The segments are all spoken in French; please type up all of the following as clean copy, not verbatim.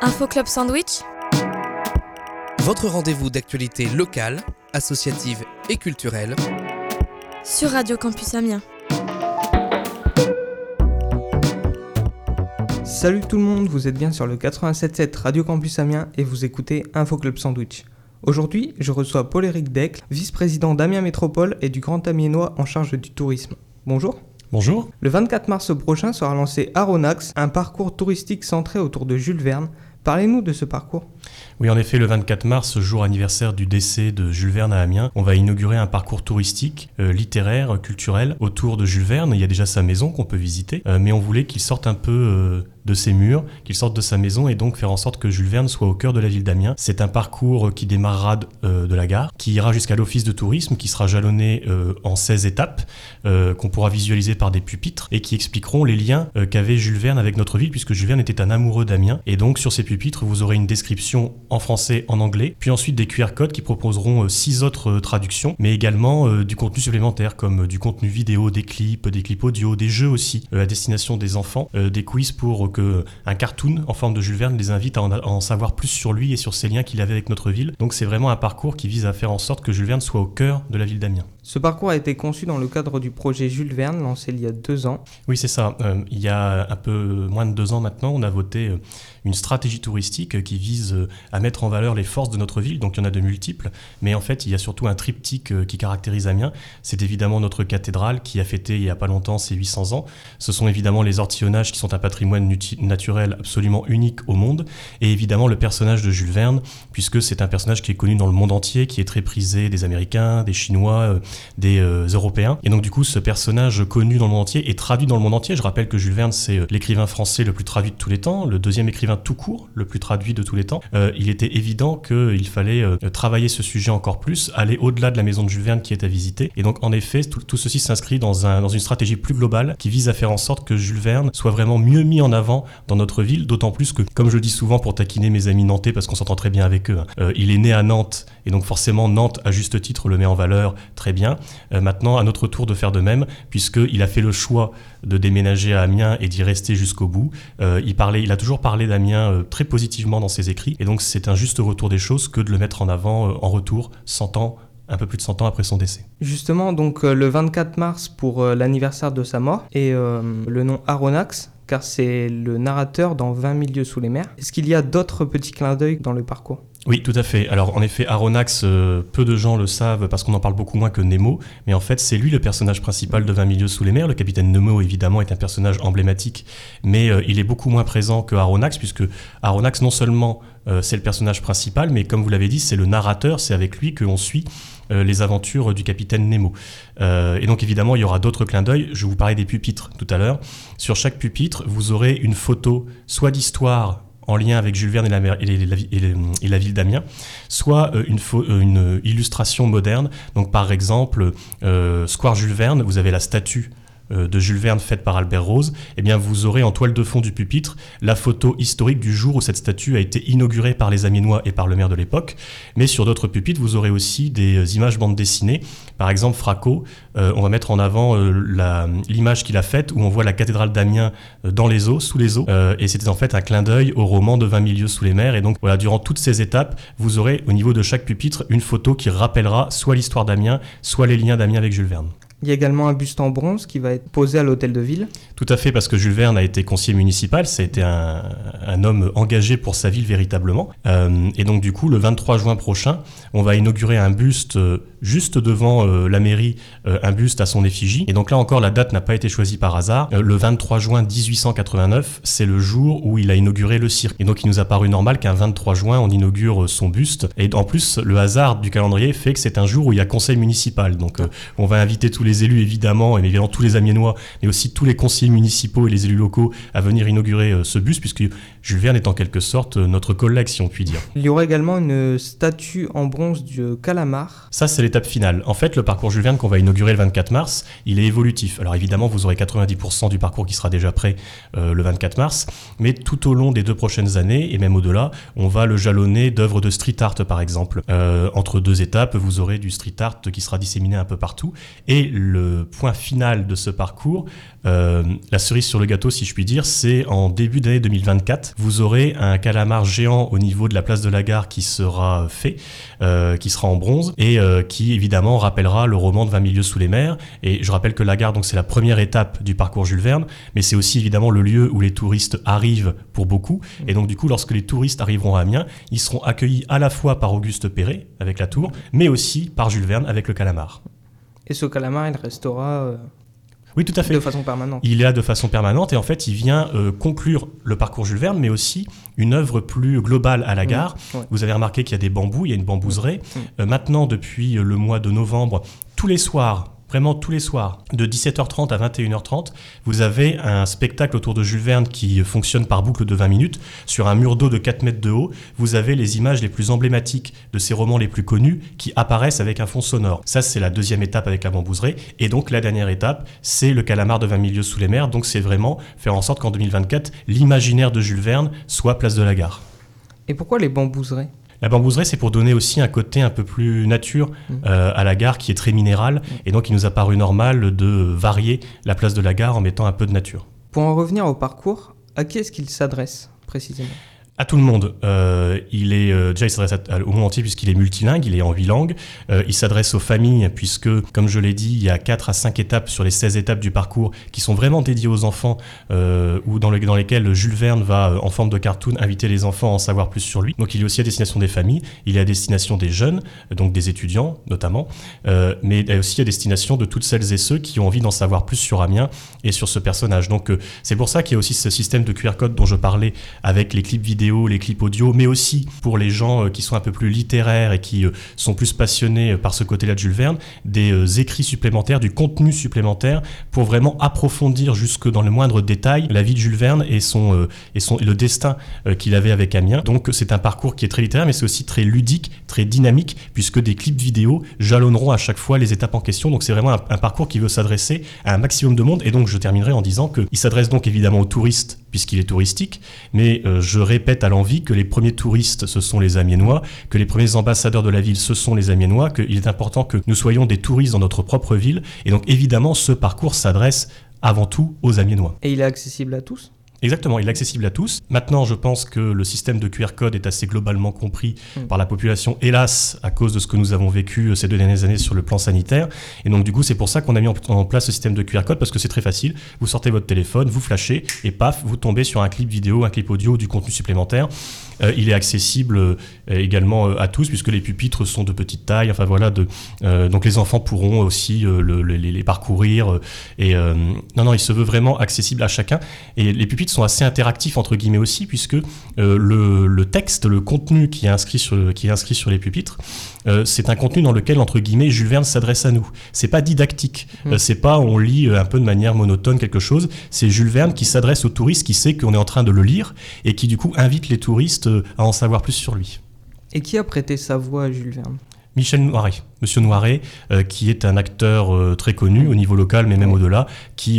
Info Club Sandwich, votre rendez-vous d'actualité locale, associative et culturelle sur Radio Campus Amiens. Salut tout le monde, vous êtes bien sur le 87.7 Radio Campus Amiens et vous écoutez Info Club Sandwich. Aujourd'hui, je reçois Paul-Éric Decle, vice-président d'Amiens Métropole et du Grand Amiénois en charge du tourisme. Bonjour. Bonjour. Le 24 mars prochain sera lancé Aronax, un parcours touristique centré autour de Jules Verne. Parlez-nous de ce parcours. Oui, en effet, le 24 mars, jour anniversaire du décès de Jules Verne à Amiens, on va inaugurer un parcours touristique, littéraire, culturel, autour de Jules Verne. Il y a déjà sa maison qu'on peut visiter, mais on voulait qu'il sorte un peu de ses murs, qu'il sorte de sa maison et donc faire en sorte que Jules Verne soit au cœur de la ville d'Amiens. C'est un parcours qui démarrera de la gare, qui ira jusqu'à l'office de tourisme, qui sera jalonné en 16 étapes, qu'on pourra visualiser par des pupitres et qui expliqueront les liens qu'avait Jules Verne avec notre ville, puisque Jules Verne était un amoureux d'Amiens. Et donc sur ces pupitres, vous aurez une description en français, en anglais, puis ensuite des QR codes qui proposeront 6 autres traductions, mais également du contenu supplémentaire, comme du contenu vidéo, des clips audio, des jeux aussi à destination des enfants, des quiz pour que un cartoon en forme de Jules Verne les invite à en savoir plus sur lui et sur ses liens qu'il avait avec notre ville. Donc c'est vraiment un parcours qui vise à faire en sorte que Jules Verne soit au cœur de la ville d'Amiens. Ce parcours a été conçu dans le cadre du projet Jules Verne, lancé il y a 2 ans. Oui, c'est ça. Il y a un peu moins de 2 ans maintenant, on a voté une stratégie touristique qui vise à mettre en valeur les forces de notre ville. Donc il y en a de multiples, mais en fait il y a surtout un triptyque qui caractérise Amiens. C'est évidemment notre cathédrale qui a fêté il n'y a pas longtemps ses 800 ans. Ce sont évidemment les ortillonnages qui sont un patrimoine naturel absolument unique au monde, et évidemment le personnage de Jules Verne, puisque c'est un personnage qui est connu dans le monde entier, qui est très prisé des Américains, des Chinois, des Européens. Et donc du coup ce personnage connu dans le monde entier est traduit dans le monde entier. Je rappelle que Jules Verne c'est l'écrivain français le plus traduit de tous les temps, le deuxième écrivain tout court le plus traduit de tous les temps. Il était évident qu'il fallait travailler ce sujet encore plus, aller au-delà de la maison de Jules Verne qui est à visiter. Et donc en effet tout ceci s'inscrit dans une stratégie plus globale qui vise à faire en sorte que Jules Verne soit vraiment mieux mis en avant dans notre ville, d'autant plus que, comme je le dis souvent pour taquiner mes amis nantais, parce qu'on s'entend très bien avec eux, il est né à Nantes, et donc forcément Nantes, à juste titre, le met en valeur très bien. Maintenant, à notre tour de faire de même, puisqu'il a fait le choix de déménager à Amiens et d'y rester jusqu'au bout. Il a toujours parlé d'Amiens très positivement dans ses écrits, et donc c'est un juste retour des choses que de le mettre en avant en retour, 100 ans, un peu plus de 100 ans après son décès. Justement, donc le 24 mars pour l'anniversaire de sa mort, et le nom Aronax, car c'est le narrateur dans 20 000 lieues sous les mers. Est-ce qu'il y a d'autres petits clins d'œil dans le parcours ? Oui, tout à fait. Alors en effet, Aronax, peu de gens le savent parce qu'on en parle beaucoup moins que Nemo, mais en fait c'est lui le personnage principal de 20 000 lieues sous les mers. Le capitaine Nemo évidemment est un personnage emblématique, mais il est beaucoup moins présent que Aronax, puisque Aronax non seulement c'est le personnage principal, mais comme vous l'avez dit, c'est le narrateur, c'est avec lui qu'on suit les aventures du capitaine Nemo. Et donc évidemment il y aura d'autres clins d'œil. Je vous parlais des pupitres tout à l'heure. Sur chaque pupitre, vous aurez une photo soit d'histoire en lien avec Jules Verne et la ville d'Amiens, soit une illustration moderne. Donc par exemple, Square Jules Verne, vous avez la statue de Jules Verne faite par Albert Rose. Eh bien vous aurez en toile de fond du pupitre la photo historique du jour où cette statue a été inaugurée par les Amiénois et par le maire de l'époque. Mais sur d'autres pupitres, vous aurez aussi des images bande dessinées. Par exemple, Fracot, on va mettre en avant l'image qu'il a faite où on voit la cathédrale d'Amiens dans les eaux, sous les eaux. Et c'était en fait un clin d'œil au roman de 20 000 lieues sous les mers. Et donc voilà, durant toutes ces étapes, vous aurez au niveau de chaque pupitre une photo qui rappellera soit l'histoire d'Amiens, soit les liens d'Amiens avec Jules Verne. Il y a également un buste en bronze qui va être posé à l'hôtel de ville. Tout à fait, parce que Jules Verne a été conseiller municipal, ça a été un homme engagé pour sa ville véritablement. Et donc du coup, le 23 juin prochain, on va inaugurer un buste juste devant la mairie, un buste à son effigie. Et donc là encore, la date n'a pas été choisie par hasard. Le 23 juin 1889, c'est le jour où il a inauguré le cirque. Et donc il nous a paru normal qu'un 23 juin, on inaugure son buste. Et en plus, le hasard du calendrier fait que c'est un jour où il y a conseil municipal. Donc on va inviter tous les élus évidemment, et évidemment tous les Amiénois, mais aussi tous les conseillers municipaux et les élus locaux à venir inaugurer ce buste, puisque Jules Verne est en quelque sorte notre collègue, si on peut dire. Il y aura également une statue en bronze du calamar. Ça, c'est l'étape finale. En fait, le parcours Jules Verne qu'on va inaugurer le 24 mars, il est évolutif. Alors évidemment, vous aurez 90% du parcours qui sera déjà prêt le 24 mars, mais tout au long des 2 prochaines années, et même au-delà, on va le jalonner d'œuvres de street art, par exemple. Entre 2 étapes, vous aurez du street art qui sera disséminé un peu partout, et le point final de ce parcours, la cerise sur le gâteau, si je puis dire, c'est en début d'année 2024. Vous aurez un calamar géant au niveau de la place de la Gare qui sera fait, qui sera en bronze et qui évidemment rappellera le roman de 20 milieux sous les mers. Et je rappelle que la Gare, donc, c'est la première étape du parcours Jules Verne, mais c'est aussi évidemment le lieu où les touristes arrivent pour beaucoup. Et donc du coup, lorsque les touristes arriveront à Amiens, ils seront accueillis à la fois par Auguste Perret avec la tour, mais aussi par Jules Verne avec le calamar. Et ce calamar, il restera Oui, tout à fait. de façon permanente. Il est là de façon permanente et en fait, il vient conclure le parcours Jules Verne, mais aussi une œuvre plus globale à la Gare. Ouais. Vous avez remarqué qu'il y a des bambous, il y a une bambouseraie. Maintenant, depuis le mois de novembre, tous les soirs, vraiment tous les soirs, de 17h30 à 21h30, vous avez un spectacle autour de Jules Verne qui fonctionne par boucle de 20 minutes. Sur un mur d'eau de 4 mètres de haut, vous avez les images les plus emblématiques de ses romans les plus connus qui apparaissent avec un fond sonore. Ça, c'est la deuxième étape avec la bambouseraie. Et donc, la dernière étape, c'est le calamar de 20 milieux sous les mers. Donc, c'est vraiment faire en sorte qu'en 2024, l'imaginaire de Jules Verne soit place de la Gare. Et pourquoi les bambouseraies ? La bambouseraie, c'est pour donner aussi un côté un peu plus nature à la Gare qui est très minérale. Et donc, il nous a paru normal de varier la place de la Gare en mettant un peu de nature. Pour en revenir au parcours, à qui est-ce qu'il s'adresse précisément ? À tout le monde. Déjà, il s'adresse au monde entier puisqu'il est multilingue, il est en 8 langues. Il s'adresse aux familles puisque, comme je l'ai dit, il y a 4 à 5 étapes sur les 16 étapes du parcours qui sont vraiment dédiées aux enfants ou dans lesquelles Jules Verne va, en forme de cartoon, inviter les enfants à en savoir plus sur lui. Donc, il est aussi à destination des familles, il est à destination des jeunes, donc des étudiants notamment, mais aussi à destination de toutes celles et ceux qui ont envie d'en savoir plus sur Amiens et sur ce personnage. Donc, c'est pour ça qu'il y a aussi ce système de QR code dont je parlais avec les clips vidéo, les clips audio, mais aussi pour les gens qui sont un peu plus littéraires et qui sont plus passionnés par ce côté-là de Jules Verne, des écrits supplémentaires, du contenu supplémentaire pour vraiment approfondir jusque dans le moindre détail la vie de Jules Verne et le destin qu'il avait avec Amiens. Donc c'est un parcours qui est très littéraire, mais c'est aussi très ludique, très dynamique, puisque des clips vidéo jalonneront à chaque fois les étapes en question. Donc c'est vraiment un parcours qui veut s'adresser à un maximum de monde. Et donc je terminerai en disant qu'il s'adresse donc évidemment aux touristes, puisqu'il est touristique, mais je répète à l'envi que les premiers touristes, ce sont les Amiénois, que les premiers ambassadeurs de la ville, ce sont les Amiénois, qu'il est important que nous soyons des touristes dans notre propre ville. Et donc, évidemment, ce parcours s'adresse avant tout aux Amiénois. Et il est accessible à tous ? Exactement, il est accessible à tous. Maintenant, je pense que le système de QR code est assez globalement compris par la population, hélas, à cause de ce que nous avons vécu ces 2 dernières années sur le plan sanitaire. Et donc, du coup, c'est pour ça qu'on a mis en place ce système de QR code, parce que c'est très facile. Vous sortez votre téléphone, vous flashez, et paf, vous tombez sur un clip vidéo, un clip audio, du contenu supplémentaire. Il est accessible également à tous, puisque les pupitres sont de petite taille. Enfin voilà, donc les enfants pourront aussi les parcourir. Non, il se veut vraiment accessible à chacun. Et les pupitres sont assez interactifs entre guillemets aussi, puisque le texte, le contenu qui est inscrit sur les pupitres, c'est un contenu dans lequel entre guillemets Jules Verne s'adresse à nous. C'est pas didactique. C'est pas on lit un peu de manière monotone quelque chose. C'est Jules Verne qui s'adresse aux touristes, qui sait qu'on est en train de le lire et qui du coup invite les touristes à en savoir plus sur lui. Et qui a prêté sa voix à Jules Verne ? Michel Noiret, Monsieur Noiret, qui est un acteur très connu au niveau local, mais même au-delà, qui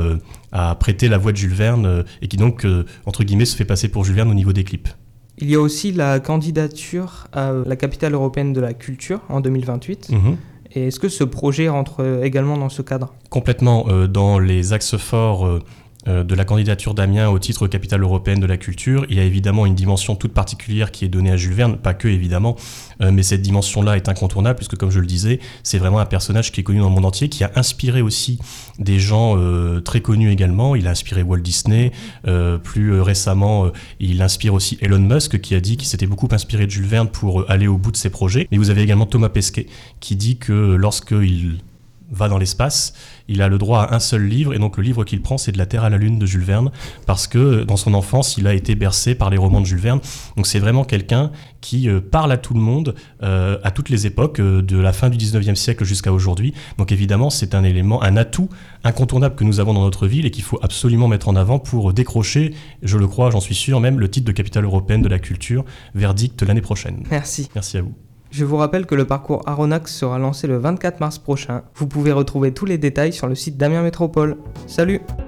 a prêté la voix de Jules Verne et qui donc, entre guillemets, se fait passer pour Jules Verne au niveau des clips. Il y a aussi la candidature à la capitale européenne de la culture en 2028. Et est-ce que ce projet rentre également dans ce cadre ? Complètement. Dans les axes forts de la candidature d'Amiens au titre capitale européenne de la culture, il y a évidemment une dimension toute particulière qui est donnée à Jules Verne, pas que évidemment, mais cette dimension-là est incontournable puisque, comme je le disais, c'est vraiment un personnage qui est connu dans le monde entier, qui a inspiré aussi des gens très connus également. Il a inspiré Walt Disney, plus récemment, il inspire aussi Elon Musk, qui a dit qu'il s'était beaucoup inspiré de Jules Verne pour aller au bout de ses projets. Mais vous avez également Thomas Pesquet, qui dit que lorsqu'il va dans l'espace, il a le droit à un seul livre, et donc le livre qu'il prend, c'est De la Terre à la Lune de Jules Verne, parce que dans son enfance, il a été bercé par les romans de Jules Verne. Donc c'est vraiment quelqu'un qui parle à tout le monde, à toutes les époques, de la fin du 19e siècle jusqu'à aujourd'hui. Donc évidemment, c'est un élément, un atout incontournable que nous avons dans notre ville et qu'il faut absolument mettre en avant pour décrocher, je le crois, j'en suis sûr, même le titre de capitale européenne de la culture, verdict l'année prochaine. Merci. Merci à vous. Je vous rappelle que le parcours Aronnax sera lancé le 24 mars prochain. Vous pouvez retrouver tous les détails sur le site d'Amiens Métropole. Salut!